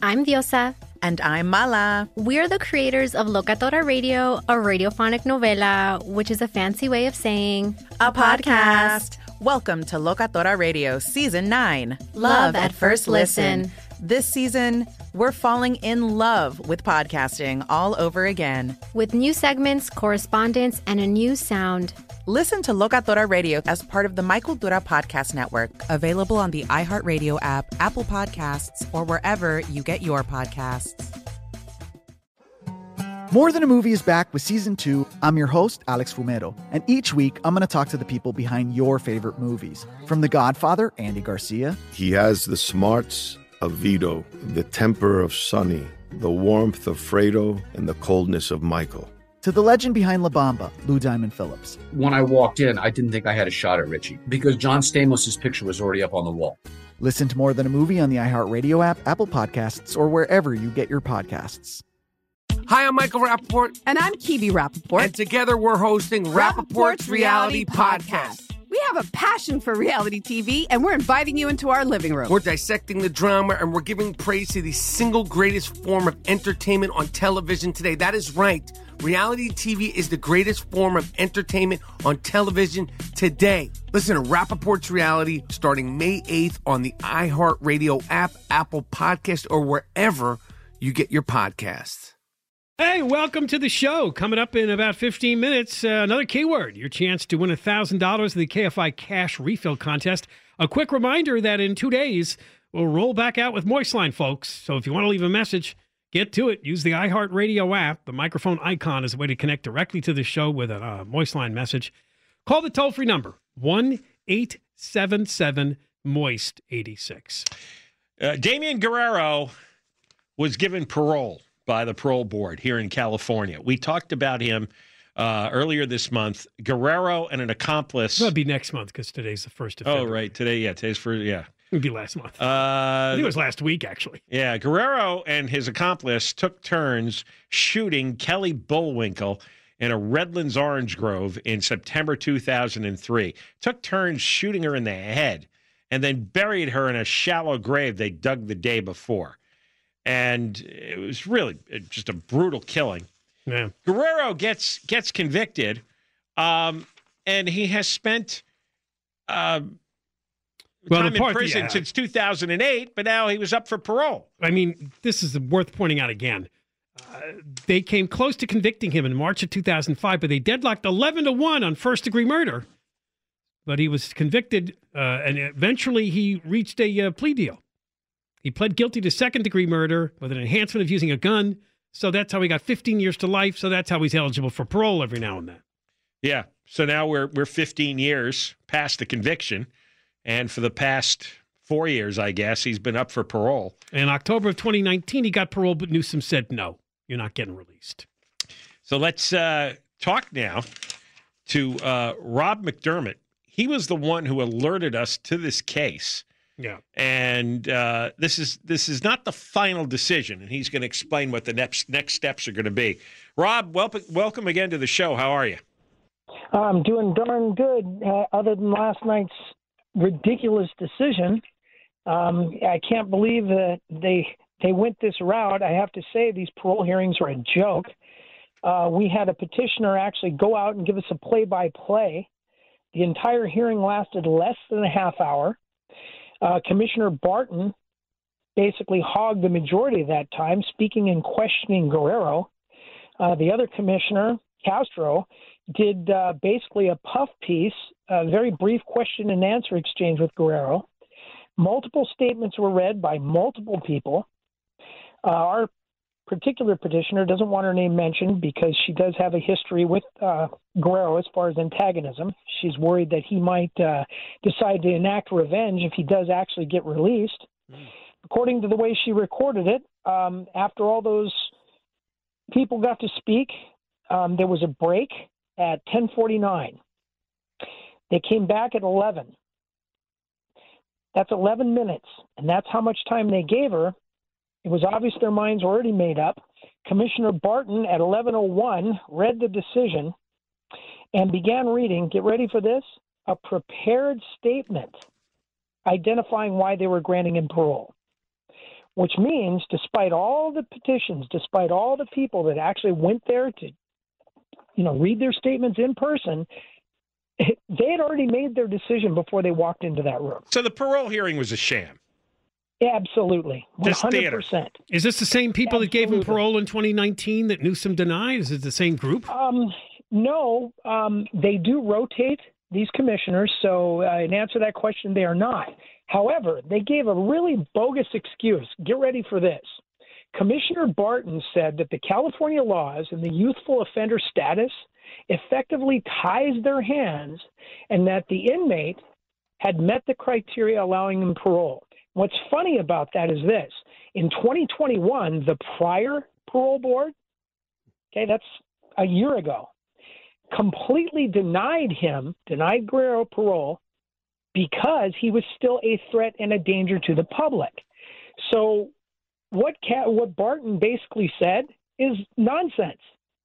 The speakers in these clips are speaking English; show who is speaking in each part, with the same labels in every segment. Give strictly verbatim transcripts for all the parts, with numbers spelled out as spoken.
Speaker 1: I'm Diosa.
Speaker 2: And I'm Mala.
Speaker 1: We're the creators of Locatora Radio, a radiophonic novela, which is a fancy way of saying
Speaker 2: a, a podcast. podcast. Welcome to Locatora Radio Season nine.
Speaker 1: Love, love at, at First listen. listen.
Speaker 2: This season, we're falling in love with podcasting all over again.
Speaker 1: With new segments, correspondence, and a new sound.
Speaker 2: Listen to Locatora Radio as part of the My Cultura Podcast Network. Available on the iHeartRadio app, Apple Podcasts, or wherever you get your podcasts.
Speaker 3: More Than a Movie is back with Season two. I'm your host, Alex Fumero. And each week, I'm going to talk to the people behind your favorite movies. From The Godfather, Andy Garcia.
Speaker 4: He has the smarts of Vito, the temper of Sonny, the warmth of Fredo, and the coldness of Michael.
Speaker 3: To the legend behind La Bamba, Lou Diamond Phillips.
Speaker 5: When I walked in, I didn't think I had a shot at Richie because John Stamos' picture was already up on the wall.
Speaker 3: Listen to More Than a Movie on the iHeartRadio app, Apple Podcasts, or wherever you get your podcasts.
Speaker 6: Hi, I'm Michael Rappaport.
Speaker 7: And I'm Kibi Rappaport.
Speaker 6: And together we're hosting Rappaport's Reality Podcast.
Speaker 7: We have a passion for reality T V, and we're inviting you into our living room.
Speaker 6: We're dissecting the drama, and we're giving praise to the single greatest form of entertainment on television today. That is right. Reality T V is the greatest form of entertainment on television today. Listen to Rappaport's Reality starting May eighth on the iHeartRadio app, Apple Podcast, or wherever you get your podcasts.
Speaker 8: Hey, welcome to the show. Coming up in about fifteen minutes, uh, another keyword, your chance to win one thousand dollars in the K F I Cash Refill Contest. A quick reminder that in two days, we'll roll back out with Moistline, folks. So if you want to leave a message, get to it. Use the iHeartRadio app. The microphone icon is a way to connect directly to the show with a uh, Moistline message. Call the toll-free number, one eight seven seven moist eighty-six.
Speaker 9: Uh, Damian Guerrero was given parole by the parole board here in California. We talked about him uh, earlier this month. Guerrero and an accomplice.
Speaker 8: That'll be next month because today's the first of February.
Speaker 9: Oh, right. Today, yeah. Today's first, yeah.
Speaker 8: It would be last month.
Speaker 9: Uh,
Speaker 8: I think it was last week, actually.
Speaker 9: Yeah. Guerrero and his accomplice took turns shooting Kelly Bullwinkle in a Redlands orange grove in September two thousand three. Took turns shooting her in the head and then buried her in a shallow grave they dug the day before. And it was really just a brutal killing.
Speaker 8: Yeah.
Speaker 9: Guerrero gets gets convicted, um, and he has spent uh,
Speaker 8: well,
Speaker 9: time
Speaker 8: the part,
Speaker 9: in prison
Speaker 8: yeah.
Speaker 9: since two thousand eight, but now he was up for parole.
Speaker 8: I mean, this is worth pointing out again. Uh, they came close to convicting him in March of two thousand five, but they deadlocked eleven to one on first-degree murder. But he was convicted, uh, and eventually he reached a uh, plea deal. He pled guilty to second-degree murder with an enhancement of using a gun. So that's how he got fifteen years to life. So that's how he's eligible for parole every now and then.
Speaker 9: Yeah. So now we're we're fifteen years past the conviction. And for the past four years, I guess, he's been up for parole.
Speaker 8: In October of twenty nineteen, he got parole, but Newsom said, no, you're not getting released.
Speaker 9: So let's uh, talk now to uh, Rob McDermott. He was the one who alerted us to this case.
Speaker 8: Yeah,
Speaker 9: and uh, this is this is not the final decision, and he's going to explain what the next next steps are going to be. Rob, welcome welcome again to the show. How are you?
Speaker 10: I'm doing darn good. Uh, other than last night's ridiculous decision, um, I can't believe that they they went this route. I have to say these parole hearings are a joke. Uh, we had a petitioner actually go out and give us a play-by-play. The entire hearing lasted less than a half hour. Uh, Commissioner Barton basically hogged the majority of that time, speaking and questioning Guerrero. Uh, the other commissioner, Castro, did uh, basically a puff piece, a very brief question and answer exchange with Guerrero. Multiple statements were read by multiple people. Uh, our particular petitioner doesn't want her name mentioned because she does have a history with uh, Guerrero as far as antagonism. She's worried that he might uh, decide to enact revenge if he does actually get released. Mm. According to the way she recorded it, um, after all those people got to speak, um, there was a break at ten forty-nine. They came back at eleven. That's eleven minutes, and that's how much time they gave her. It was obvious their minds were already made up. Commissioner Barton at eleven oh one read the decision and began reading, get ready for this, a prepared statement identifying why they were granting him parole. which means despite all the petitions, despite all the people that actually went there to, you know, read their statements in person, they had already made their decision before they walked into that room.
Speaker 9: So the parole hearing was a sham.
Speaker 10: Absolutely. one hundred percent.
Speaker 8: Is this the same people Absolutely. that gave him parole in twenty nineteen that Newsom denied? Is it the same group?
Speaker 10: Um, no, um, they do rotate these commissioners. So uh, in answer to that question, they are not. However, they gave a really bogus excuse. Get ready for this. Commissioner Barton said that the California laws and the youthful offender status effectively ties their hands and that the inmate had met the criteria allowing him parole. What's funny about that is this. In twenty twenty-one, the prior parole board, okay, that's a year ago, completely denied him, denied Guerrero parole because he was still a threat and a danger to the public. So what what Barton basically said is nonsense.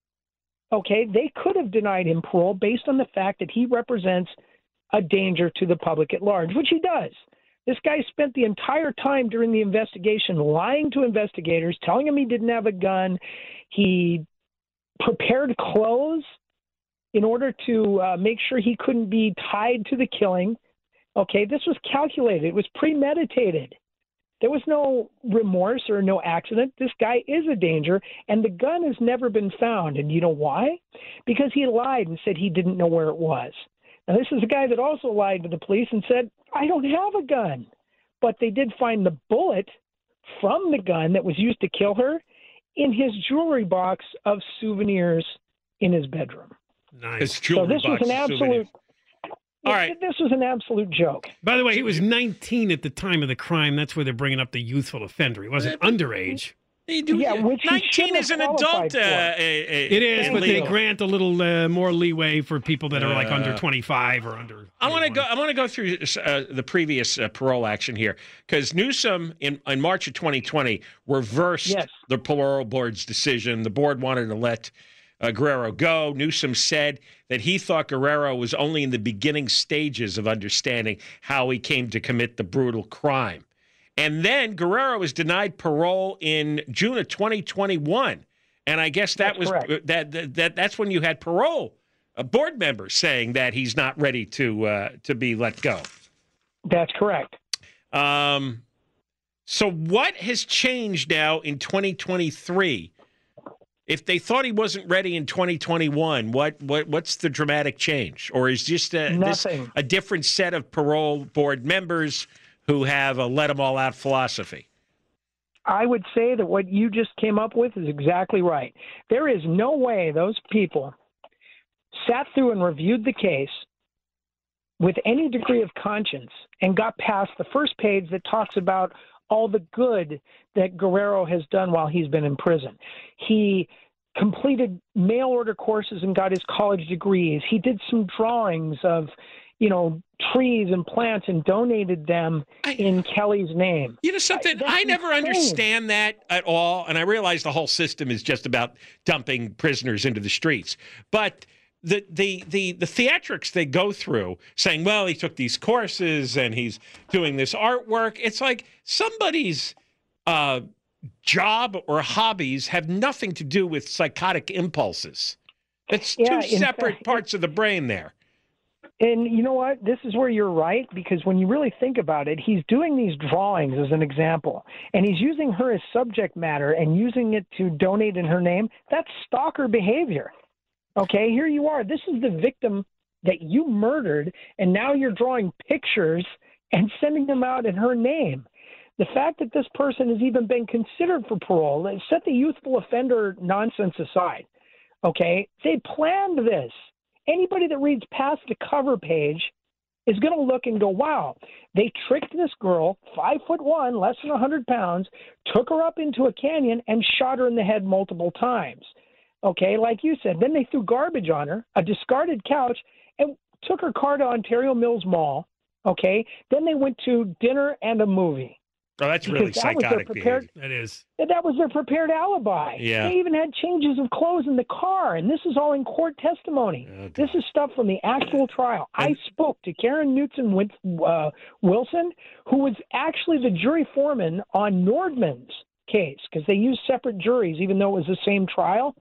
Speaker 10: Okay, they could have denied him parole based on the fact that he represents a danger to the public at large, which he does. This guy spent the entire time during the investigation lying to investigators, telling them he didn't have a gun. He prepared clothes in order to uh, make sure he couldn't be tied to the killing. Okay, this was calculated. It was premeditated. There was no remorse or no accident. This guy is a danger, and the gun has never been found. And you know why? Because he lied and said he didn't know where it was. Now, this is a guy that also lied to the police and said, I don't have a gun. But they did find the bullet from the gun that was used to kill her in his jewelry box of souvenirs in his bedroom.
Speaker 9: Nice. His jewelry
Speaker 10: so this
Speaker 9: box
Speaker 10: was an absolute...
Speaker 9: All right.
Speaker 10: This was an absolute joke.
Speaker 8: By the way, he was nineteen at the time of the crime. That's where they're bringing up the youthful offender. He wasn't underage.
Speaker 10: Yeah, which
Speaker 9: nineteen is an adult. Uh, a, a,
Speaker 8: it is, but
Speaker 9: legal.
Speaker 8: they grant a little uh, more leeway for people that are like uh, under twenty-five or under.
Speaker 9: I want to go. I want to go through uh, the previous uh, parole action here because Newsom in, in March of twenty twenty reversed
Speaker 10: yes.
Speaker 9: the parole board's decision. The board wanted to let uh, Guerrero go. Newsom said that he thought Guerrero was only in the beginning stages of understanding how he came to commit the brutal crime. And then Guerrero was denied parole in June of twenty twenty-one, and I guess that
Speaker 10: that's
Speaker 9: was
Speaker 10: correct.
Speaker 9: that, that that that's when you had parole uh, board members saying that he's not ready to uh, to be let go.
Speaker 10: That's correct.
Speaker 9: Um, so what has changed now in twenty twenty-three? If they thought he wasn't ready in twenty twenty-one, what what what's the dramatic change, or is just a, this a different set of parole board members who have a let them all out philosophy?
Speaker 10: I would say that what you just came up with is exactly right. There is no way those people sat through and reviewed the case with any degree of conscience and got past the first page that talks about all the good that Guerrero has done while he's been in prison. He completed mail order courses and got his college degrees. He did some drawings of, you know, trees and plants and donated them I, in Kelly's name.
Speaker 9: You know something? I, I never insane. understand that at all. And I realize the whole system is just about dumping prisoners into the streets. But the the the the theatrics they go through saying, well, he took these courses and he's doing this artwork. It's like somebody's uh, job or hobbies have nothing to do with psychotic impulses. It's
Speaker 10: yeah,
Speaker 9: two separate
Speaker 10: fact,
Speaker 9: parts of the brain there.
Speaker 10: And you know what? This is where you're right, because when you really think about it, he's doing these drawings as an example, and he's using her as subject matter and using it to donate in her name. That's stalker behavior. Okay, here you are. This is the victim that you murdered, and now you're drawing pictures and sending them out in her name. The fact that this person has even been considered for parole, set the youthful offender nonsense aside. Okay, they planned this. Anybody that reads past the cover page is going to look and go, wow, they tricked this girl, five foot one, less than one hundred pounds, took her up into a canyon and shot her in the head multiple times. Okay, like you said, then they threw garbage on her, a discarded couch, and took her car to Ontario Mills Mall. Okay, then they went to dinner and a movie.
Speaker 9: Oh, that's really
Speaker 10: Because that was their
Speaker 9: psychotic
Speaker 10: prepared-
Speaker 9: behavior.
Speaker 8: That is.
Speaker 10: That was their prepared alibi.
Speaker 9: Yeah.
Speaker 10: They even had changes of clothes in the car, and this is all in court testimony.
Speaker 9: Oh, God.
Speaker 10: This is stuff from the actual trial. I spoke to Karen Newton Win- uh, Wilson, who was actually the jury foreman on Nordman's case, because they used separate juries, even though it was the same trial.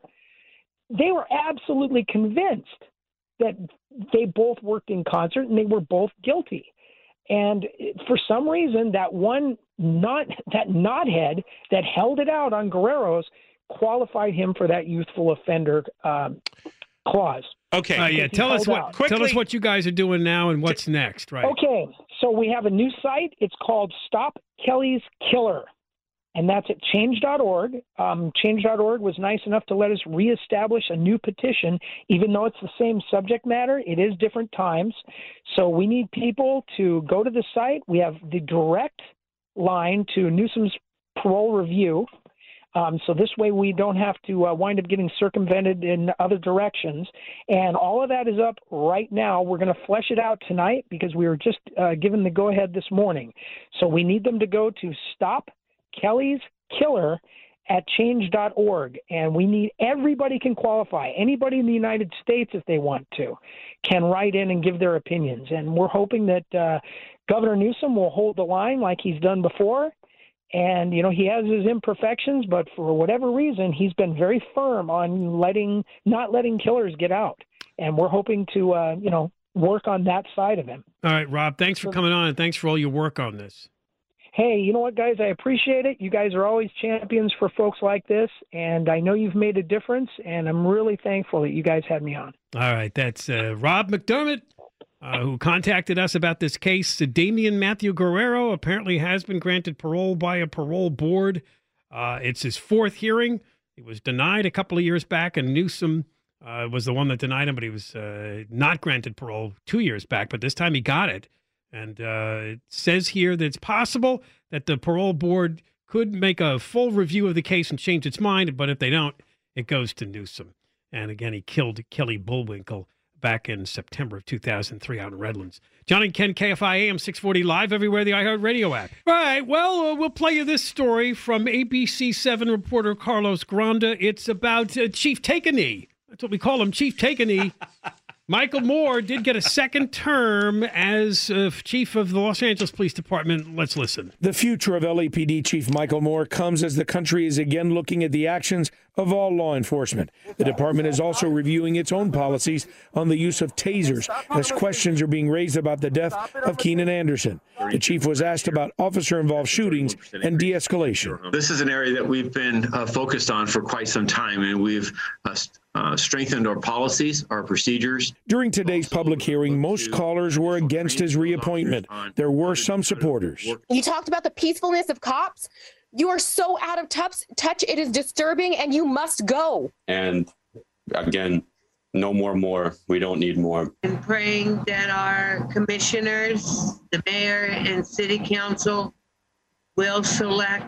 Speaker 10: They were absolutely convinced that they both worked in concert and they were both guilty. And for some reason, that one not that knothead that held it out on Guerrero's qualified him for that youthful offender um, clause.
Speaker 9: Okay.
Speaker 8: Uh, yeah.
Speaker 10: he
Speaker 8: Tell us
Speaker 10: held
Speaker 8: what.
Speaker 10: out.
Speaker 8: Tell us
Speaker 9: Quickly-
Speaker 8: what you guys are doing now and what's next. Right.
Speaker 10: Okay, so we have a new site. It's called Stop Kelly's Killer, and that's at change dot org. Um, change dot org was nice enough to let us reestablish a new petition, even though it's the same subject matter. It is different times. So we need people to go to the site. We have the direct line to Newsom's parole review. Um, so this way we don't have to uh, wind up getting circumvented in other directions. And all of that is up right now. We're going to flesh it out tonight because we were just uh, given the go-ahead this morning. So we need them to go to Stop Kelly's Killer at change dot org. And we need everybody can qualify. Anybody in the United States, if they want to, can write in and give their opinions. And we're hoping that uh, Governor Newsom will hold the line like he's done before. And, you know, he has his imperfections, but for whatever reason, he's been very firm on letting, not letting killers get out. And we're hoping to, uh, you know, work on that side of him.
Speaker 8: All right, Rob. Thanks for coming on and thanks for all your work on this.
Speaker 10: Hey, you know what, guys? I appreciate it. You guys are always champions for folks like this, and I know you've made a difference, and I'm really thankful that you guys had me on.
Speaker 8: All right. That's uh, Rob McDermott, uh, who contacted us about this case. Uh, Damian Matthew Guerrero apparently has been granted parole by a parole board. Uh, it's his fourth hearing. He was denied a couple of years back, and Newsom uh, was the one that denied him, but he was uh, not granted parole two years back, but this time he got it. And uh, it says here that it's possible that the parole board could make a full review of the case and change its mind, but if they don't, it goes to Newsom. And again, he killed Kelly Bullwinkle back in September of two thousand three out in Redlands. John and Ken, K F I A M six forty live everywhere, the iHeartRadio app. All right, well, uh, we'll play you this story from A B C seven reporter Carlos Granda. It's about uh, Chief Take-A-Knee. That's what we call him, Chief Take-A-Knee. Michael Moore did get a second term as uh, chief of the Los Angeles Police Department. Let's listen.
Speaker 11: The future of L A P D Chief Michael Moore comes as the country is again looking at the actions of all law enforcement. The department is also reviewing its own policies on the use of tasers as questions are being raised about the death of Keenan Anderson. The chief was asked about officer-involved shootings and de-escalation.
Speaker 12: This is an area that we've been uh, focused on for quite some time, and we've uh, uh, strengthened our policies, our procedures.
Speaker 11: During today's public hearing, most callers were against his reappointment. There were some supporters.
Speaker 13: You talked about the peacefulness of cops. You are so out of touch, touch. It is disturbing, and you must go.
Speaker 14: And again, no more more. We don't need more.
Speaker 15: And praying that our commissioners, the mayor and city council will select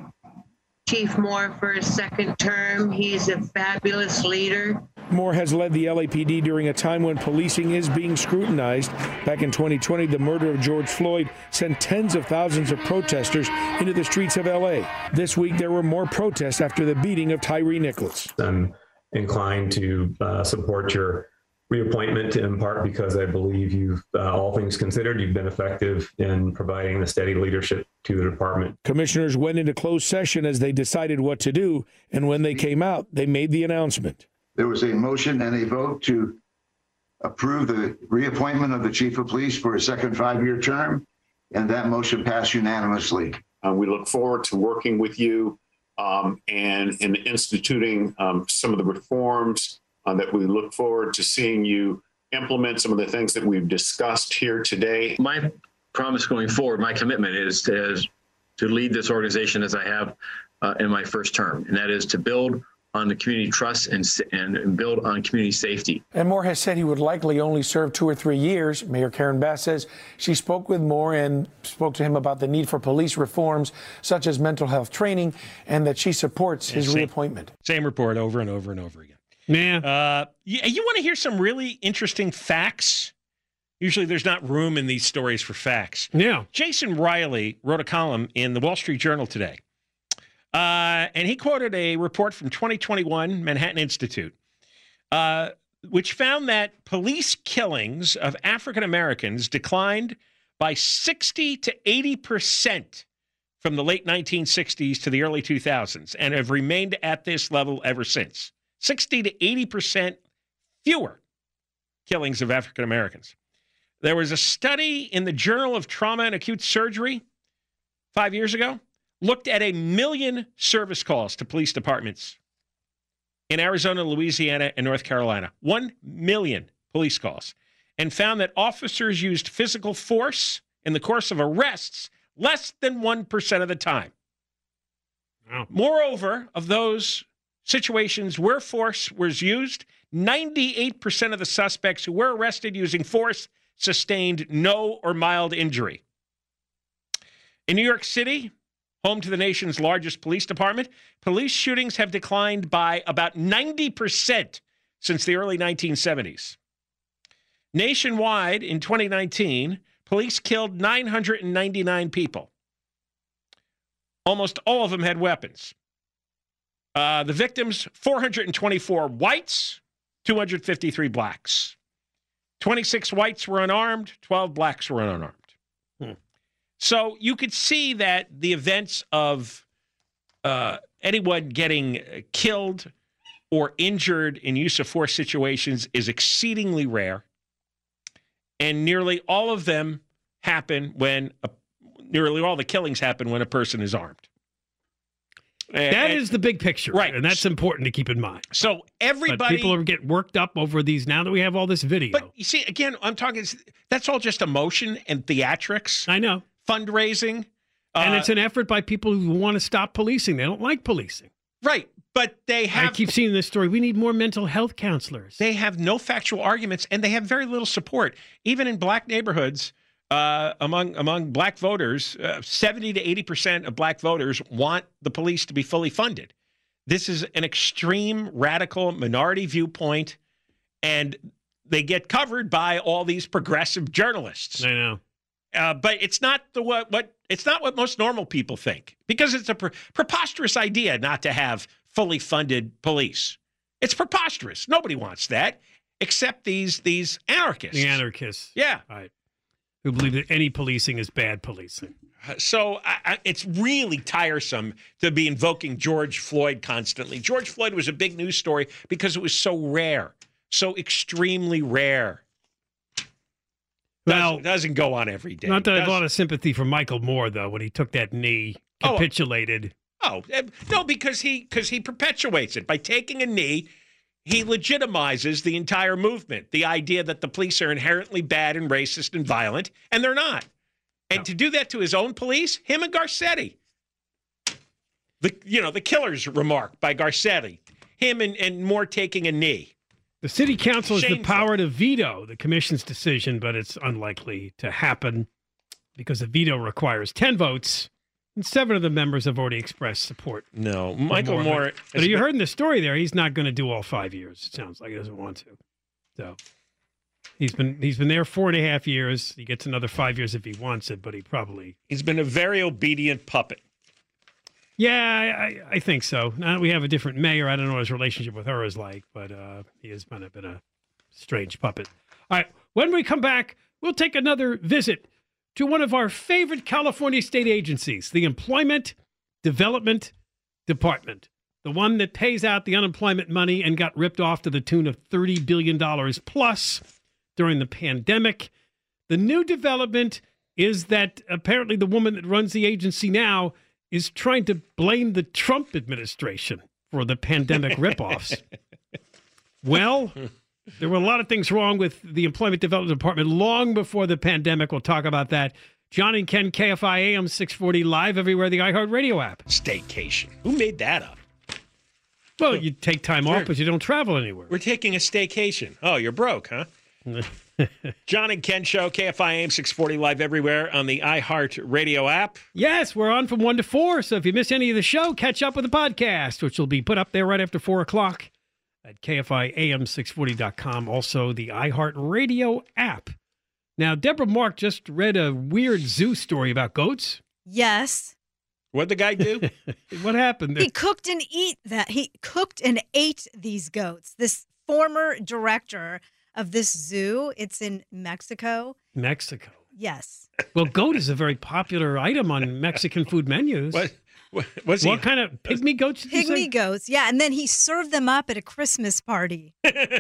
Speaker 15: Chief Moore for a second term. He's a fabulous leader.
Speaker 11: Moore has led the L A P D during a time when policing is being scrutinized. Back in twenty twenty, the murder of George Floyd sent tens of thousands of protesters into the streets of L A. This week, there were more protests after the beating of Tyree Nichols.
Speaker 16: I'm inclined to uh, support your reappointment in part because I believe you've, uh, all things considered, you've been effective in providing the steady leadership to the department.
Speaker 11: Commissioners went into closed session as they decided what to do, and when they came out, they made the announcement.
Speaker 17: There was a motion and a vote to approve the reappointment of the chief of police for a second five-year term, and that motion passed unanimously.
Speaker 14: Uh, we look forward to working with you um, and in instituting um, some of the reforms uh, that we look forward to seeing you implement some of the things that we've discussed here today.
Speaker 12: My promise going forward, my commitment is to, is to lead this organization as I have uh, in my first term, and that is to build on the community trust and, and build on community safety.
Speaker 11: And Moore has said he would likely only serve two or three years. Mayor Karen Bass says she spoke with Moore and spoke to him about the need for police reforms, such as mental health training, and that she supports his
Speaker 9: same,
Speaker 11: reappointment.
Speaker 9: Same report over and over and over again.
Speaker 8: Yeah.
Speaker 9: Uh, you, you want to hear some really interesting facts Usually there's not room in these stories for facts.
Speaker 8: Yeah.
Speaker 9: Jason Riley wrote a column in the Wall Street Journal today. Uh, and he quoted a report from twenty twenty-one Manhattan Institute, uh, which found that police killings of African Americans declined by sixty to eighty percent from the late nineteen sixties to the early two thousands and have remained at this level ever since. sixty to eighty percent fewer killings of African Americans. There was a study in the Journal of Trauma and Acute Surgery five years ago, looked at a million service calls to police departments in Arizona, Louisiana, and North Carolina. One million police calls, and found that officers used physical force in the course of arrests less than one percent of the time.
Speaker 8: Wow.
Speaker 9: Moreover, of those situations where force was used, ninety-eight percent of the suspects who were arrested using force sustained no or mild injury. In New York City, home to the nation's largest police department, police shootings have declined by about ninety percent since the early nineteen seventies. Nationwide, in twenty nineteen, police killed nine hundred ninety-nine people. Almost all of them had weapons. Uh, the victims, four hundred twenty-four whites, two hundred fifty-three blacks. twenty-six whites were unarmed, twelve blacks were unarmed. Hmm. So you could see that the events of uh, anyone getting killed or injured in use of force situations is exceedingly rare. And nearly all of them happen when, a, nearly all the killings happen when a person is armed. And,
Speaker 8: that is the big picture.
Speaker 9: Right.
Speaker 8: And that's important to keep in mind.
Speaker 9: So everybody...
Speaker 8: But people are getting worked up over these now that we have all this video.
Speaker 9: But you see, again, I'm talking, that's all just emotion and theatrics.
Speaker 8: I know.
Speaker 9: Fundraising.
Speaker 8: And
Speaker 9: uh,
Speaker 8: it's an effort by people who want to stop policing. They don't like policing.
Speaker 9: Right. But they have...
Speaker 8: I keep seeing this story. We need more mental health counselors.
Speaker 9: They have no factual arguments, and they have very little support. Even in black neighborhoods, uh, among among black voters, uh, seventy to eighty percent of black voters want the police to be fully funded. This is an extreme, radical, minority viewpoint, and they get covered by all these progressive journalists.
Speaker 8: I know.
Speaker 9: Uh, but it's not the what, what it's not what most normal people think, because it's a pre- preposterous idea not to have fully funded police. It's preposterous. Nobody wants that, except these these anarchists.
Speaker 8: The anarchists.
Speaker 9: Yeah.
Speaker 8: Right. Who believe that any policing is bad policing.
Speaker 9: So I, I, it's really tiresome to be invoking George Floyd constantly. George Floyd was a big news story because it was so rare, so extremely rare.
Speaker 8: Well,
Speaker 9: doesn't, doesn't go on every day.
Speaker 8: Not that I have a
Speaker 9: Does-
Speaker 8: lot of sympathy for Michael Moore, though, when he took that knee,
Speaker 9: Oh,
Speaker 8: capitulated.
Speaker 9: Oh, eh, no, because he because he perpetuates it. By taking a knee, he legitimizes the entire movement, the idea that the police are inherently bad and racist and violent, and they're not. And to do that to his own police, him and Garcetti. The you know, the killer's remark by Garcetti. Him and, and Moore taking a knee.
Speaker 8: The city council has the
Speaker 9: Shameful.
Speaker 8: power to veto the commission's decision, but it's unlikely to happen because the veto requires ten votes, and seven of the members have already expressed support.
Speaker 9: No,
Speaker 8: for
Speaker 9: Michael Moore.
Speaker 8: But you heard in the story there, he's not going to do all five years. It sounds like he doesn't want to. So he's been he's been there four and a half years. He gets another five years if he wants it, but he probably
Speaker 9: He's been a very obedient puppet.
Speaker 8: Yeah, I, I think so. Now that we have a different mayor, I don't know what his relationship with her is like, but uh, he has been a, been a strange puppet. All right, when we come back, we'll take another visit to one of our favorite California state agencies, the Employment Development Department, the one that pays out the unemployment money and got ripped off to the tune of thirty billion dollars plus during the pandemic. The new development is that apparently the woman that runs the agency now is trying to blame the Trump administration for the pandemic ripoffs. Well, there were a lot of things wrong with the Employment Development Department long before the pandemic. We'll talk about that. John and Ken, K F I A M six forty, live everywhere, the iHeartRadio app.
Speaker 9: Staycation. Who made that up?
Speaker 8: Well, you take time off, but you don't travel anywhere.
Speaker 9: We're taking a staycation. Oh, you're broke, huh? John and Ken Show, K F I A M six forty, live everywhere on the iHeartRadio app.
Speaker 8: Yes, we're on from one to four, so if you miss any of the show, catch up with the podcast, which will be put up there right after four o'clock at K F I A M six forty dot com. Also, the iHeartRadio app. Now, Deborah Mark just read a weird zoo story about goats.
Speaker 18: Yes.
Speaker 9: What'd the guy do?
Speaker 8: What happened?
Speaker 18: He cooked and eat that. He cooked and ate these goats. This former director of this zoo, it's in Mexico.
Speaker 8: Mexico.
Speaker 18: Yes.
Speaker 8: Well, goat is a very popular item on Mexican food menus.
Speaker 9: What? What, was
Speaker 8: what
Speaker 9: he,
Speaker 8: kind of pygmy goats did you say?
Speaker 18: Pygmy goats, yeah. And then he served them up at a Christmas party.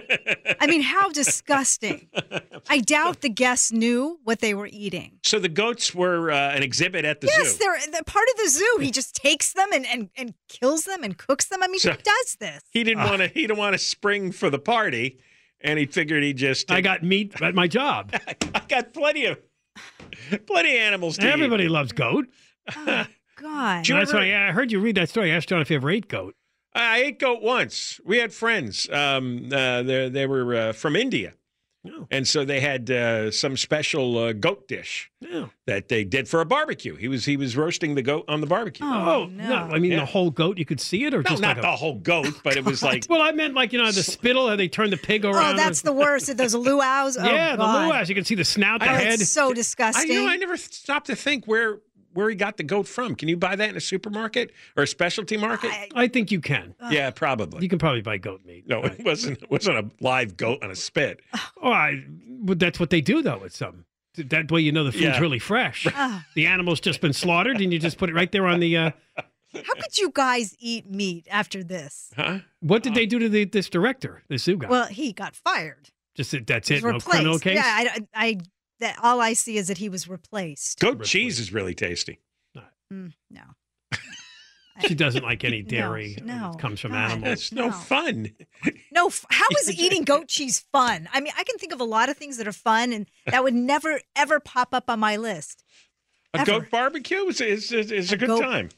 Speaker 18: I mean, how disgusting. I doubt the guests knew what they were eating.
Speaker 9: So the goats were uh, an exhibit at the
Speaker 18: yes,
Speaker 9: zoo.
Speaker 18: Yes, they're, they're part of the zoo. He just takes them and, and, and kills them and cooks them. I mean,
Speaker 9: So
Speaker 18: who does this?
Speaker 9: He didn't
Speaker 8: Ah.
Speaker 9: want to. He didn't want to spring for the party, and he figured he just.
Speaker 8: I got meat at my job.
Speaker 9: I got plenty of plenty of animals to
Speaker 8: Everybody
Speaker 9: eat.
Speaker 8: loves goat.
Speaker 18: God.
Speaker 8: So that's why I heard you read that story. I asked John if he ever ate goat.
Speaker 9: I ate goat once. We had friends. Um, uh, they they were uh, from India,
Speaker 8: oh.
Speaker 9: and so they had uh, some special uh, goat dish
Speaker 8: oh.
Speaker 9: that they did for a barbecue. He was he was roasting the goat on the barbecue.
Speaker 8: Oh, no. I mean,
Speaker 9: Yeah.
Speaker 8: the whole goat, you could see it? or
Speaker 9: No,
Speaker 8: just
Speaker 9: not
Speaker 8: like
Speaker 9: the
Speaker 8: a...
Speaker 9: whole goat, but it was like.
Speaker 8: Well, I meant like, you know, the spittle, how they turn the pig around.
Speaker 18: Oh, that's the worst. Those luau's. Oh,
Speaker 8: yeah, the
Speaker 18: God.
Speaker 8: luau's. You can see the snout, the
Speaker 9: I-
Speaker 8: head.
Speaker 18: It's so
Speaker 9: I
Speaker 18: disgusting.
Speaker 9: you know I never stopped to think where where he got the goat from. Can you buy that in a supermarket or a specialty market?
Speaker 18: I-
Speaker 8: I think you can.
Speaker 9: yeah, probably.
Speaker 8: You can probably buy goat meat.
Speaker 9: No, it wasn't. It wasn't a live goat on a spit.
Speaker 8: Oh, I, but that's what they do, though, with some. That way you know the food's
Speaker 9: Yeah.
Speaker 8: really fresh.
Speaker 18: Ah.
Speaker 8: The animal's just been slaughtered, and you just put it right there on the... Uh,
Speaker 18: How could you guys eat meat after this?
Speaker 9: Huh?
Speaker 8: what did they do to the, this director, the zoo guy?
Speaker 18: Well, he got fired.
Speaker 8: just that's
Speaker 18: He
Speaker 8: it,
Speaker 18: was
Speaker 8: no criminal
Speaker 18: replaced.
Speaker 8: case?
Speaker 18: Yeah, I, I, that all I see is that he was replaced.
Speaker 9: Goat cheese is really tasty.
Speaker 18: Mm, no.
Speaker 8: She doesn't like any dairy
Speaker 18: No, no,
Speaker 8: that comes from
Speaker 18: God.
Speaker 8: animals.
Speaker 9: It's no,
Speaker 18: No.
Speaker 9: fun.
Speaker 18: No, f- how is eating goat cheese fun? I mean, I can think of a lot of things that are fun, and that would never, ever pop up on my list.
Speaker 9: A
Speaker 18: Ever.
Speaker 9: goat barbecue is is, is, is a,
Speaker 18: A
Speaker 9: good
Speaker 18: goat-
Speaker 9: time.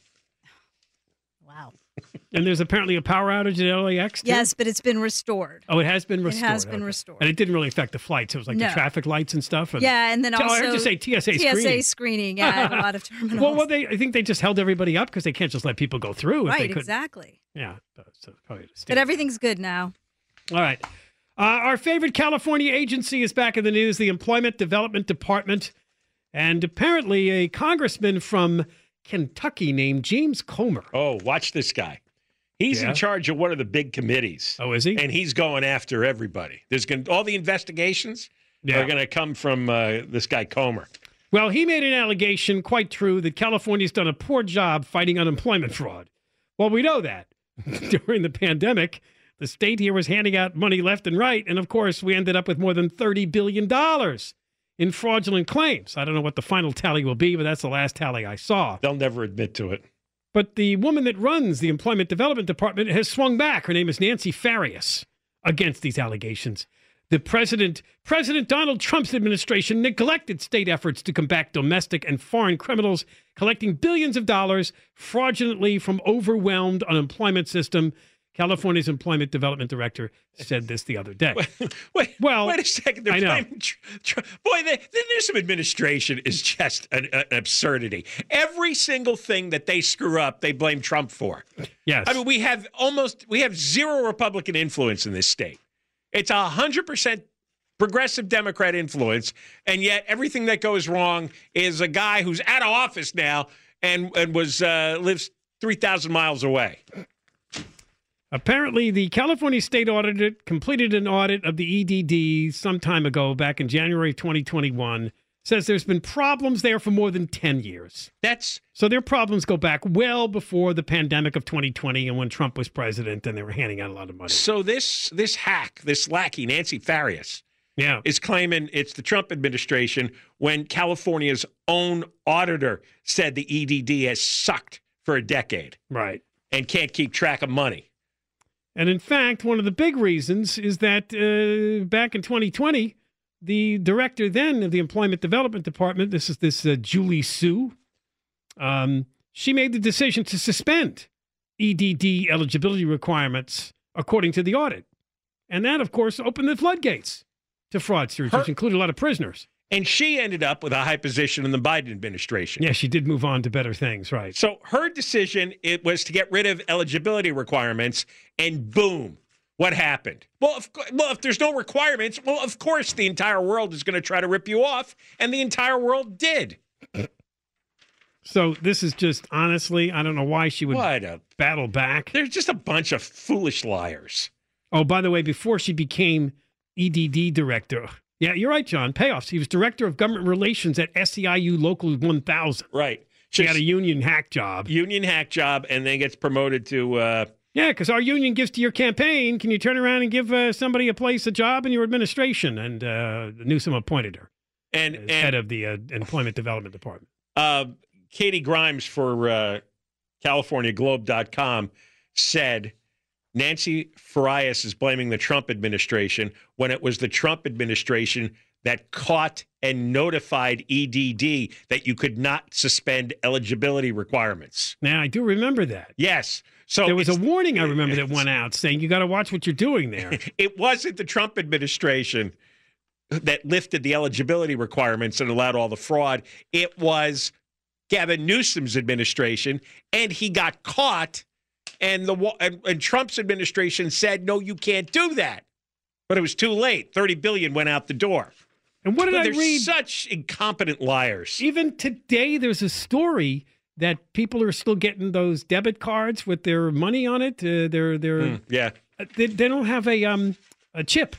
Speaker 18: Wow.
Speaker 8: And there's apparently a power outage at L A X, too?
Speaker 18: Yes, but it's been restored.
Speaker 8: Oh, it has been restored.
Speaker 18: It has been
Speaker 8: okay.
Speaker 18: restored.
Speaker 8: And it didn't really affect the flights. It was like the
Speaker 18: No.
Speaker 8: traffic lights and stuff. And
Speaker 18: Yeah, and then
Speaker 8: Oh,
Speaker 18: also
Speaker 8: I heard you say T S A
Speaker 18: T S A
Speaker 8: screening.
Speaker 18: screening, yeah, at a lot of terminals.
Speaker 8: Well, well, they I think they just held everybody up because they can't just let people go through. If they
Speaker 18: right,
Speaker 8: could.
Speaker 18: exactly.
Speaker 8: Yeah. So probably the
Speaker 18: But everything's good now.
Speaker 8: All right. Uh, our favorite California agency is back in the news, the Employment Development Department. And apparently a congressman from Kentucky named James Comer.
Speaker 9: Oh, watch this guy. He's
Speaker 8: Yeah?
Speaker 9: in charge of one of the big committees.
Speaker 8: Oh, is he?
Speaker 9: And he's going after everybody. There's going all the investigations
Speaker 8: Yeah.
Speaker 9: are going to come from uh, this guy Comer.
Speaker 8: Well, he made an allegation, quite true, that California's done a poor job fighting unemployment fraud. Well, we know that. During the pandemic, the state here was handing out money left and right. And of course, we ended up with more than thirty billion dollars in fraudulent claims. I don't know what the final tally will be, but that's the last tally I saw.
Speaker 9: They'll never admit to it.
Speaker 8: But the woman that runs the Employment Development Department has swung back. Her name is Nancy Farias against these allegations. The president, President Donald Trump's administration neglected state efforts to combat domestic and foreign criminals, collecting billions of dollars fraudulently from overwhelmed unemployment system. California's Employment Development Director said this the other day.
Speaker 9: Wait,
Speaker 8: well,
Speaker 9: wait a second. They're
Speaker 8: I know.
Speaker 9: blaming Tr- Tr- Boy, the, the Newsom administration is just an, an absurdity. Every single thing that they screw up, they blame Trump for.
Speaker 8: Yes.
Speaker 9: I mean, we have almost we have zero Republican influence in this state. It's a hundred percent progressive Democrat influence, and yet everything that goes wrong is a guy who's out of office now and and was uh, lives three thousand miles away.
Speaker 8: Apparently, the California State Auditor completed an audit of the E D D some time ago, back in January twenty twenty-one. Says there's been problems there for more than ten years.
Speaker 9: That's
Speaker 8: so their problems go back well before the pandemic of twenty twenty and when Trump was president and they were handing out a lot of money.
Speaker 9: So this this hack, this lackey, Nancy Farias,
Speaker 8: yeah,
Speaker 9: is claiming it's the Trump administration when California's own auditor said the E D D has sucked for a decade.
Speaker 8: Right.
Speaker 9: And can't keep track of money.
Speaker 8: And in fact, one of the big reasons is that uh, back in twenty twenty, the director then of the Employment Development Department, this is this uh, Julie Su, um, she made the decision to suspend E D D eligibility requirements according to the audit. And that, of course, opened the floodgates to fraudsters,
Speaker 9: Her-
Speaker 8: which included a lot of prisoners.
Speaker 9: And she ended up with a high position in the Biden administration.
Speaker 8: Yeah, she did move on to better things, right?
Speaker 9: So her decision, it was to get rid of eligibility requirements, and boom, What happened? Well, of, well, if there's no requirements, well, of course the entire world is going to try to rip you off, and the entire world did.
Speaker 8: So this is just, honestly, I don't know why she would
Speaker 9: What a,
Speaker 8: battle back.
Speaker 9: There's just a bunch of foolish liars.
Speaker 8: Oh, by the way, before she became E D D director, yeah, you're right, John, payoffs. He was director of government relations at S E I U Local one thousand.
Speaker 9: Right.
Speaker 8: She had a union hack job.
Speaker 9: Union hack job, and then gets promoted to... Uh,
Speaker 8: Yeah, because our union gives to your campaign. Can you turn around and give uh, somebody a place, a job in your administration? And uh, Newsom appointed her
Speaker 9: and,
Speaker 8: as
Speaker 9: and
Speaker 8: head of the uh, Employment Development Department.
Speaker 9: Uh, Katie Grimes for uh, California Globe dot com said Nancy Farias is blaming the Trump administration when it was the Trump administration that caught and notified E D D that you could not suspend eligibility requirements.
Speaker 8: Now, I do remember that.
Speaker 9: Yes. So
Speaker 8: there was a warning, I remember, that went out saying you got to watch what you're doing there.
Speaker 9: It wasn't the Trump administration that lifted the eligibility requirements and allowed all the fraud. It was Gavin Newsom's administration, and he got caught, and the and, and Trump's administration said, no, you can't do that. But it was too late. thirty billion dollars went out the door.
Speaker 8: And what did
Speaker 9: but
Speaker 8: I
Speaker 9: they're
Speaker 8: read?
Speaker 9: Such incompetent liars.
Speaker 8: Even today, there's a story that people are still getting those debit cards with their money on it. Uh, they're they're
Speaker 9: Mm, yeah.
Speaker 8: they, they don't have a um a chip,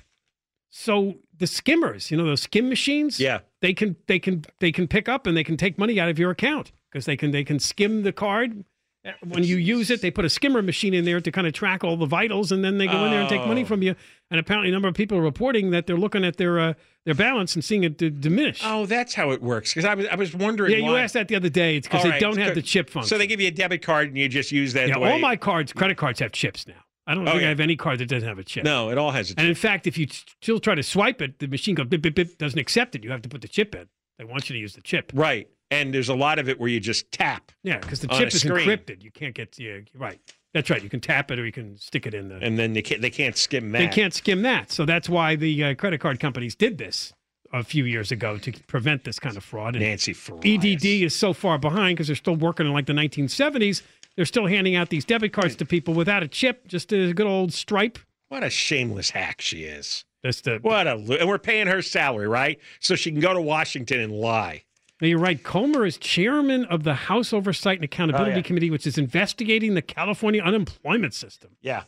Speaker 8: so the skimmers, you know, those skim machines.
Speaker 9: Yeah.
Speaker 8: They can they can they can pick up and they can take money out of your account because they can they can skim the card. When you use it, they put a skimmer machine in there to kind of track all the vitals, and then they go in there and take money
Speaker 9: Oh.
Speaker 8: from you. And apparently, a number of people are reporting that they're looking at their uh, their balance and seeing it d- diminish.
Speaker 9: Oh, that's how it works. Because I was I was wondering.
Speaker 8: Yeah, you
Speaker 9: why.
Speaker 8: asked that the other day. It's because
Speaker 9: All
Speaker 8: they
Speaker 9: right,
Speaker 8: don't have
Speaker 9: good.
Speaker 8: the chip function.
Speaker 9: So they give you a debit card and you just use that.
Speaker 8: Yeah,
Speaker 9: the way-
Speaker 8: all my cards, credit cards, have chips now. I don't
Speaker 9: Oh,
Speaker 8: think
Speaker 9: yeah.
Speaker 8: I have any card that doesn't have a chip.
Speaker 9: No, it all has a chip.
Speaker 8: And in fact, if you still try to swipe it, the machine goes bip bip bip, doesn't accept it. You have to put the chip in. They want you to use the chip.
Speaker 9: Right. And there's a lot of it where you just tap.
Speaker 8: Yeah, because the
Speaker 9: on
Speaker 8: chip
Speaker 9: a
Speaker 8: is
Speaker 9: screen.
Speaker 8: encrypted. You can't get yeah, right. That's right. You can tap it or you can stick it in the.
Speaker 9: And then they can't, they can't skim that.
Speaker 8: They can't skim that. So that's why the uh, credit card companies did this a few years ago to prevent this kind of fraud. And
Speaker 9: Nancy Farias.
Speaker 8: E D D is so far behind because they're still working in like the nineteen seventies. They're still handing out these debit cards to people without a chip, just a good old stripe.
Speaker 9: What a shameless hack she is.
Speaker 8: That's the,
Speaker 9: What a lo- and we're paying her salary, right? So she can go to Washington and lie.
Speaker 8: Now, you're right. Comer is chairman of the House Oversight and Accountability
Speaker 9: Oh, yeah.
Speaker 8: Committee, which is investigating the California unemployment system.
Speaker 9: Yeah.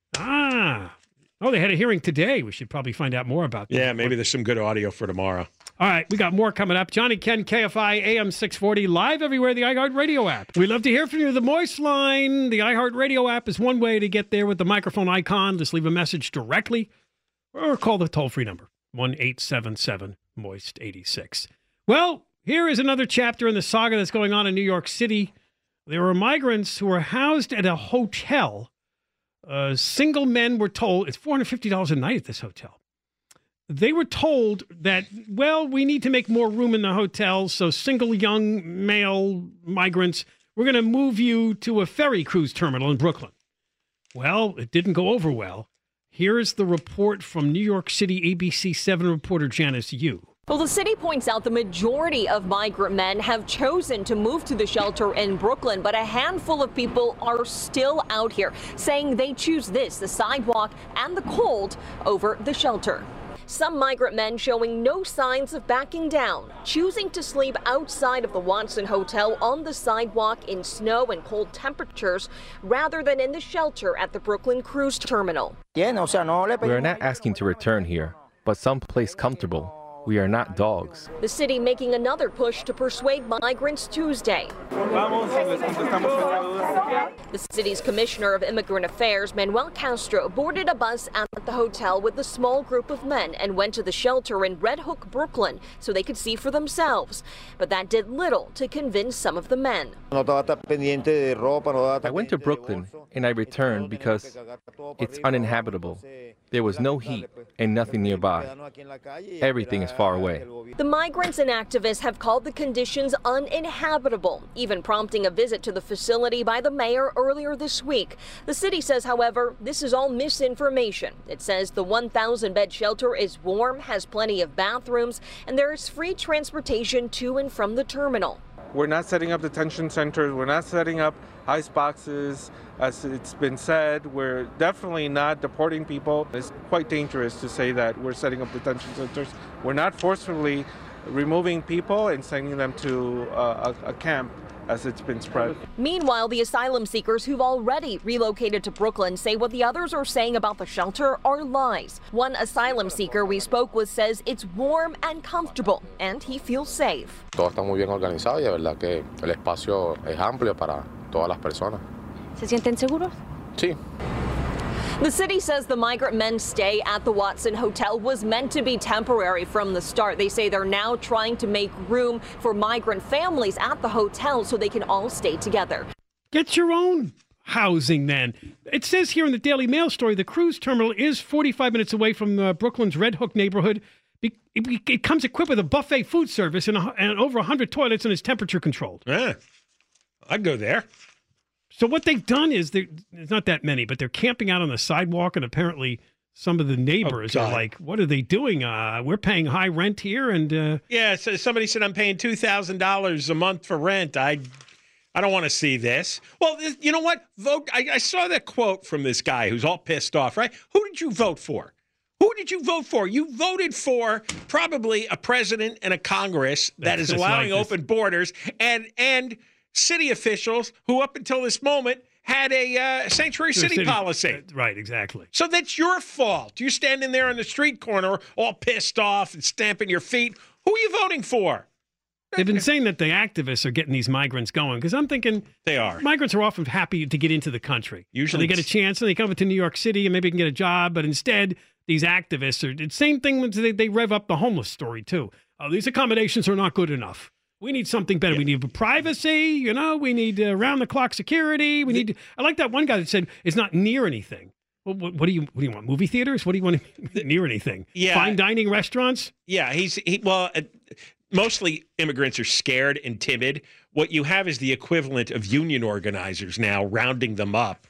Speaker 8: Ah. Oh, they had a hearing today. We should probably find out more about that.
Speaker 9: Yeah, maybe there's some good audio for tomorrow.
Speaker 8: All right, we got more coming up. Johnny Ken, K F I, A M six forty, live everywhere, the iHeartRadio app. We'd love to hear from you. The Moist line, the iHeartRadio app is one way to get there with the microphone icon. Just leave a message directly or call the toll-free number, one eight seven seven, moist eighty-six. Well, here is another chapter in the saga that's going on in New York City. There were migrants who were housed at a hotel. Uh, single men were told, it's four hundred fifty dollars a night at this hotel. They were told that, well, we need to make more room in the hotel, so single young male migrants, we're going to move you to a ferry cruise terminal in Brooklyn. Well, it didn't go over well. Here's the report from New York City A B C seven reporter Janice Yu.
Speaker 19: Well, the city points out the majority of migrant men have chosen to move to the shelter in Brooklyn, but a handful of people are still out here saying they choose this, the sidewalk and the cold, over the shelter. Some migrant men showing no signs of backing down, choosing to sleep outside of the Watson Hotel on the sidewalk in snow and cold temperatures rather than in the shelter at the Brooklyn Cruise Terminal.
Speaker 20: We are not asking to return here, but someplace comfortable. We are not dogs.
Speaker 19: The city making another push to persuade migrants Tuesday. The city's commissioner of immigrant affairs, Manuel Castro, boarded a bus at the hotel with a small group of men and went to the shelter in Red Hook, Brooklyn, so they could see for themselves. But that did little to convince some of the men.
Speaker 20: I went to Brooklyn and I returned because it's uninhabitable. There was no heat and nothing nearby. Everything is far away.
Speaker 19: The migrants and activists have called the conditions uninhabitable, even prompting a visit to the facility by the mayor earlier this week. The city says, however, this is all misinformation. It says the one thousand bed shelter is warm, has plenty of bathrooms, and there is free transportation to and from the terminal.
Speaker 21: We're not setting up detention centers. We're not setting up ice boxes. As it's been said, we're definitely not deporting people. It's quite dangerous to say that we're setting up detention centers. We're not forcibly removing people and sending them to uh, a, a camp, as it's been spread.
Speaker 19: Meanwhile, the asylum seekers who've already relocated to Brooklyn say what the others are saying about the shelter are lies. One asylum seeker we spoke with says it's warm and comfortable, and he feels safe.
Speaker 22: Todo está muy bien organizado y de verdad que el espacio es amplio para todas las personas.
Speaker 19: ¿Se sienten seguros?
Speaker 22: Sí.
Speaker 19: The city says the migrant men's stay at the Watson Hotel was meant to be temporary from the start. They say they're now trying to make room for migrant families at the hotel so they can all stay together.
Speaker 8: Get your own housing then. It says here in the Daily Mail story, the cruise terminal is forty-five minutes away from uh, Brooklyn's Red Hook neighborhood. It, it, it comes equipped with a buffet food service and, a, and over one hundred toilets, and is temperature controlled.
Speaker 9: Yeah, I'd go there.
Speaker 8: So what they've done is, there's not that many, but they're camping out on the sidewalk, and apparently some of the neighbors
Speaker 9: Oh,
Speaker 8: are
Speaker 9: God.
Speaker 8: like, what are they doing? Uh, we're paying high rent here, and... Uh,
Speaker 9: Yeah, so somebody said I'm paying two thousand dollars a month for rent. I I don't want to see this. Well, this- you know what? Vote. I, I saw that quote from this guy who's all pissed off, right? Who did you vote for? Who did you vote for? You voted for probably a president and a Congress that is
Speaker 8: That's
Speaker 9: allowing
Speaker 8: like this.
Speaker 9: open borders and and city officials who up until this moment had a uh, sanctuary city, policy.
Speaker 8: Right, exactly.
Speaker 9: So that's your fault. You're standing there on the street corner all pissed off and stamping your feet. Who are you voting for?
Speaker 8: They've been saying that the activists are getting these migrants going, because I'm thinking
Speaker 9: they are.
Speaker 8: Migrants are often happy to get into the country.
Speaker 9: Usually
Speaker 8: And they get a chance and they come to New York City and maybe can get a job, but instead these activists are the same thing when they, they rev up the homeless story too. Oh, these accommodations are not good enough. We need something better. We need privacy, you know, we need uh, round-the-clock security. We need. I like that one guy that said it's not near anything. Well, what, what do you what do you want? Movie theaters? What do you want near anything?
Speaker 9: Yeah.
Speaker 8: Fine dining restaurants?
Speaker 9: Yeah, he's he, well. Uh, mostly immigrants are scared and timid. What you have is the equivalent of union organizers now rounding them up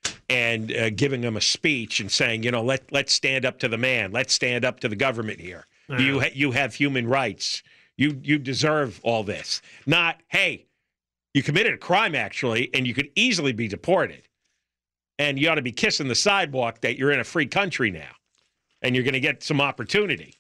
Speaker 9: and uh, giving them a speech and saying, you know, let let's stand up to the man. Let's stand up to the government here.
Speaker 8: Uh.
Speaker 9: You ha- you have human rights. You you deserve all this. Not, hey, you committed a crime actually, and you could easily be deported. And you ought to be kissing the sidewalk that you're in a free country now, and you're going to get some opportunity.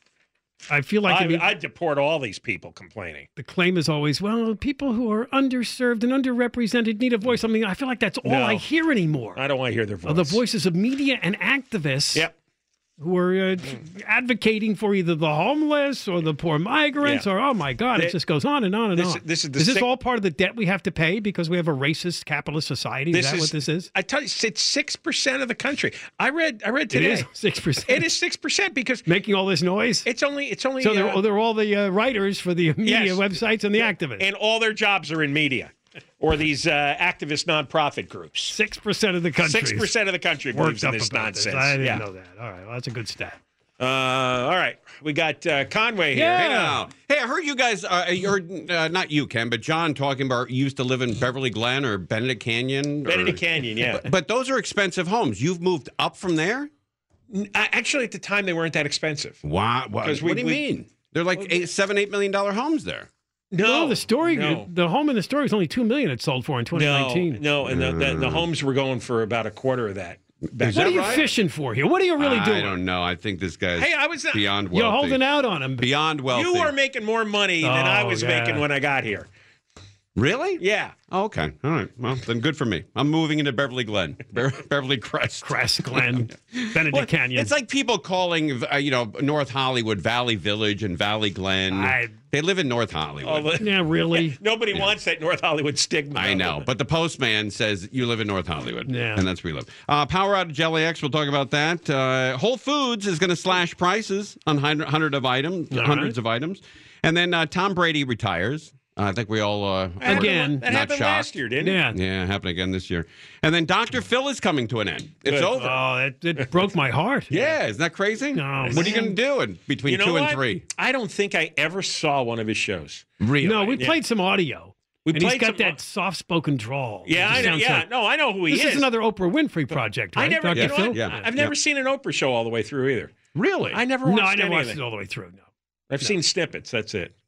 Speaker 8: I feel like
Speaker 9: I,
Speaker 8: if you-
Speaker 9: I'd deport all these people complaining.
Speaker 8: the claim is always, well, people who are underserved and underrepresented need a voice. I mean, I feel like that's all
Speaker 9: No.
Speaker 8: I hear anymore.
Speaker 9: I don't want to hear their voice.
Speaker 8: Are the voices of media and activists
Speaker 9: Yep.
Speaker 8: who are uh, advocating for either the homeless or the poor migrants,
Speaker 9: Yeah.
Speaker 8: or, oh my God,
Speaker 9: They-
Speaker 8: it just goes on and on and
Speaker 9: This-
Speaker 8: on.
Speaker 9: this is the
Speaker 8: is this
Speaker 9: sick-
Speaker 8: all part of the debt we have to pay because we have a racist capitalist society? Is that what this is?
Speaker 9: I tell you, it's six percent of the country. I read. I read
Speaker 8: It
Speaker 9: today.
Speaker 8: is six percent.
Speaker 9: It is six percent because
Speaker 8: making all this noise.
Speaker 9: It's only. It's only.
Speaker 8: So
Speaker 9: uh,
Speaker 8: they're, they're all the uh, writers for the media
Speaker 9: Yes.
Speaker 8: websites and the activists.
Speaker 9: and all their jobs are in media or these uh, activist nonprofit groups.
Speaker 8: Six percent of the country.
Speaker 9: Six percent of the country
Speaker 8: worked
Speaker 9: believes in
Speaker 8: up
Speaker 9: this
Speaker 8: about
Speaker 9: nonsense.
Speaker 8: I didn't
Speaker 9: yeah.
Speaker 8: know that. All right, well, that's a good stat.
Speaker 9: Uh, all right, we got uh, Conway here.
Speaker 23: Hey, now. Hey, I heard you guys, uh, you're uh, not you, Ken, but John talking about you used to live in Beverly Glen or Benedict Canyon. or-
Speaker 9: Benedict Canyon, yeah.
Speaker 23: But, but those are expensive homes. You've moved up from there?
Speaker 9: N- I- Actually, at the time, they weren't that expensive.
Speaker 23: Wow. What,
Speaker 9: 'Cause
Speaker 23: what
Speaker 9: we-
Speaker 23: do you
Speaker 9: we-
Speaker 23: mean? They're like eight, seven, eight million dollar homes there.
Speaker 8: No, the story,
Speaker 9: no.
Speaker 8: the home in the story is only two million. It sold for in twenty nineteen.
Speaker 9: No, no, and the, the, the homes were going for about a quarter of that. back
Speaker 23: Is
Speaker 8: What
Speaker 23: that
Speaker 8: are you
Speaker 23: right?
Speaker 8: fishing for here? What are you really
Speaker 23: I
Speaker 8: doing?
Speaker 23: don't know. I think this guy's
Speaker 9: Hey, I was not-
Speaker 23: beyond wealthy.
Speaker 8: You're holding out on him.
Speaker 23: Beyond wealthy.
Speaker 9: You are making more money than I
Speaker 8: Oh,
Speaker 9: was
Speaker 8: yeah.
Speaker 9: making when I got here.
Speaker 23: Really?
Speaker 9: Yeah.
Speaker 23: Oh, okay. All right. Well, then good for me. I'm moving into Beverly Glen, Be- Beverly Crest.
Speaker 8: Crest Glen, Benedict
Speaker 23: Well,
Speaker 8: Canyon.
Speaker 23: It's like people calling, uh, you know, North Hollywood Valley Village and Valley Glen.
Speaker 8: I-
Speaker 23: they live in North Hollywood.
Speaker 9: Oh, the-
Speaker 8: yeah, really.
Speaker 9: Nobody wants that North Hollywood stigma.
Speaker 23: I know, but the postman says you live in North Hollywood.
Speaker 8: Yeah.
Speaker 23: And that's where we live. Uh, power outage L A X, we'll talk about that. Uh, Whole Foods is going to slash prices on hundred, hundred of items,
Speaker 8: All
Speaker 23: hundreds
Speaker 8: right.
Speaker 23: of items. And then uh, Tom Brady retires. Uh, I think we all uh,
Speaker 8: Again.
Speaker 23: were
Speaker 9: That
Speaker 23: not
Speaker 9: happened
Speaker 23: shocked.
Speaker 9: last year, didn't it?
Speaker 8: Yeah.
Speaker 23: Yeah, happened again this year. And then Doctor Phil is coming to an end. It's
Speaker 9: Good.
Speaker 23: over.
Speaker 8: Oh, that, that broke my heart.
Speaker 23: Yeah, isn't that crazy?
Speaker 8: No,
Speaker 23: what are you going to do in between
Speaker 9: You know
Speaker 23: two and
Speaker 9: what?
Speaker 23: three?
Speaker 9: I don't think I ever saw one of his shows.
Speaker 23: Really?
Speaker 8: No, we
Speaker 9: Yeah.
Speaker 8: played some audio.
Speaker 9: We
Speaker 8: and he's
Speaker 9: played
Speaker 8: got
Speaker 9: some-
Speaker 8: that soft-spoken drawl.
Speaker 9: Yeah,
Speaker 8: It
Speaker 9: I know.
Speaker 8: sounds
Speaker 9: Yeah,
Speaker 8: like-
Speaker 9: no, I know who he
Speaker 8: This
Speaker 9: is.
Speaker 8: is another Oprah Winfrey project, right?
Speaker 9: I never,
Speaker 8: Doctor
Speaker 9: you know
Speaker 8: Phil?
Speaker 9: what?
Speaker 23: Yeah.
Speaker 9: I've never
Speaker 23: Yeah.
Speaker 9: seen an Oprah show all the way through either.
Speaker 23: Really?
Speaker 9: I never
Speaker 8: No,
Speaker 9: watched
Speaker 8: I never
Speaker 9: any
Speaker 8: watched
Speaker 9: of
Speaker 8: it
Speaker 9: it.
Speaker 8: all the way through. No.
Speaker 9: I've seen snippets. That's it.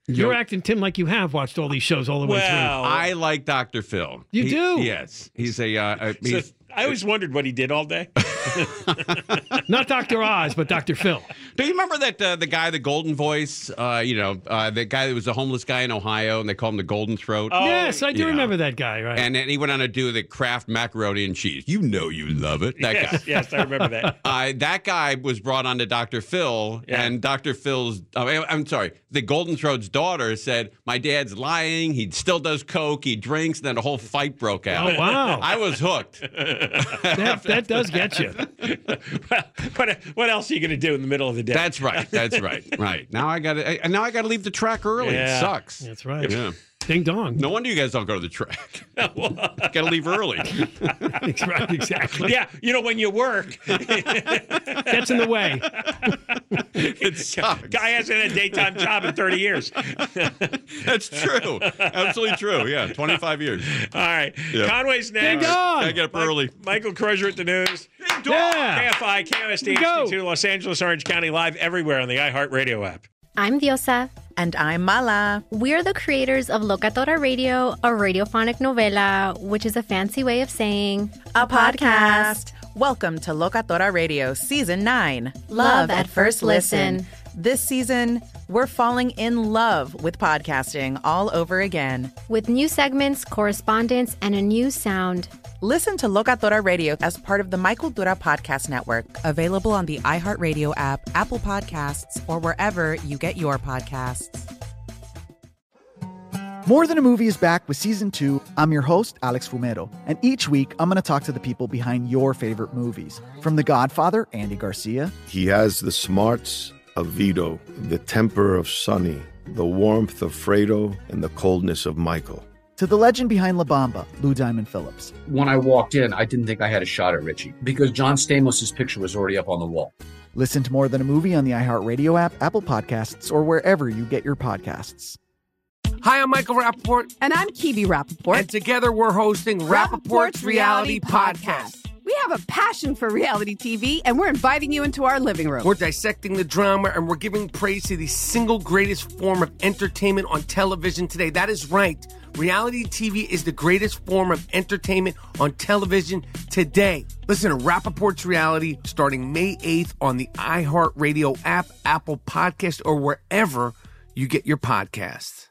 Speaker 8: You're acting, Tim, like you have watched all these shows all the way through.
Speaker 23: I like Doctor Phil.
Speaker 8: You
Speaker 23: He-
Speaker 8: do?
Speaker 23: Yes. He's a. Uh, a
Speaker 9: So
Speaker 23: he's,
Speaker 9: I always wondered what he did all day.
Speaker 8: Not Doctor Oz, but Doctor Phil.
Speaker 23: Do you remember that uh, the guy, the Golden Voice? Uh, you know, uh, the guy that was a homeless guy in Ohio, and they called him the Golden Throat.
Speaker 8: yes, I do
Speaker 23: You know.
Speaker 8: remember that guy, right?
Speaker 23: And then he went on to do the Kraft macaroni and cheese. You know you love it. That
Speaker 9: yes,
Speaker 23: guy.
Speaker 9: yes, I remember that.
Speaker 23: Uh, that guy was brought on to Doctor Phil,
Speaker 9: Yeah.
Speaker 23: and Doctor Phil's, oh, I'm sorry, the Golden Throat's daughter said, my dad's lying. He still does coke. He drinks. And then a whole fight broke out.
Speaker 8: Oh, wow.
Speaker 23: I was hooked.
Speaker 8: that, that does get you.
Speaker 9: well, what, what else are you going to do in the middle of the day?
Speaker 23: That's right. That's right. Right. Now I got to, now I got to leave the track early.
Speaker 9: Yeah.
Speaker 23: It sucks.
Speaker 8: That's right.
Speaker 23: Yeah.
Speaker 8: Ding dong.
Speaker 23: No wonder you guys don't go to the track. Got to leave early.
Speaker 8: Right, exactly.
Speaker 9: Yeah, you know, when you work.
Speaker 8: Gets in the way.
Speaker 23: It sucks.
Speaker 9: Guy hasn't had a daytime job in thirty years.
Speaker 23: That's true. Absolutely true. Yeah, twenty-five years.
Speaker 9: All right.
Speaker 23: Yeah.
Speaker 9: Conway's next.
Speaker 8: Ding dong.
Speaker 23: I get up early.
Speaker 9: Michael Crozier at the news.
Speaker 8: Yeah.
Speaker 9: K F I, K O S T,
Speaker 8: Go.
Speaker 9: H D two, Los Angeles, Orange County, live everywhere on the iHeartRadio app.
Speaker 1: I'm Diosa.
Speaker 2: And I'm Mala.
Speaker 1: We're the creators of Locatora Radio, a radiophonic novela, which is a fancy way of saying
Speaker 2: A podcast. Welcome to Locatora Radio Season nine.
Speaker 1: Love at First Listen.
Speaker 2: This season, we're falling in love with podcasting all over again.
Speaker 1: With new segments, correspondence, and a new sound.
Speaker 2: Listen to Locatora Radio as part of the Michael Dura Podcast Network. Available on the iHeartRadio app, Apple Podcasts, or wherever you get your podcasts.
Speaker 3: More Than a Movie is back with season two. I'm your host, Alex Fumero, and each week I'm going to talk to the people behind your favorite movies. From The Godfather, Andy Garcia,
Speaker 4: He has the smarts of Vito, the temper of Sonny, the warmth of Fredo, and the coldness of Michael.
Speaker 3: to the legend behind La Bamba, Lou Diamond Phillips.
Speaker 5: When I walked in, I didn't think I had a shot at Richie because John Stamos' picture was already up on the wall.
Speaker 3: Listen to More Than a Movie on the iHeartRadio app, Apple Podcasts, or wherever you get your podcasts.
Speaker 6: Hi, I'm Michael Rappaport.
Speaker 7: And I'm Kibi Rappaport.
Speaker 6: And together we're hosting Rappaport's Reality Podcast.
Speaker 7: We have a passion for reality T V, and we're inviting you into our living room.
Speaker 6: We're dissecting the drama, and we're giving praise to the single greatest form of entertainment on television today. That is right. Reality T V is the greatest form of entertainment on television today. Listen to Rappaport's Reality starting May eighth on the iHeartRadio app, Apple Podcast, or wherever you get your podcasts.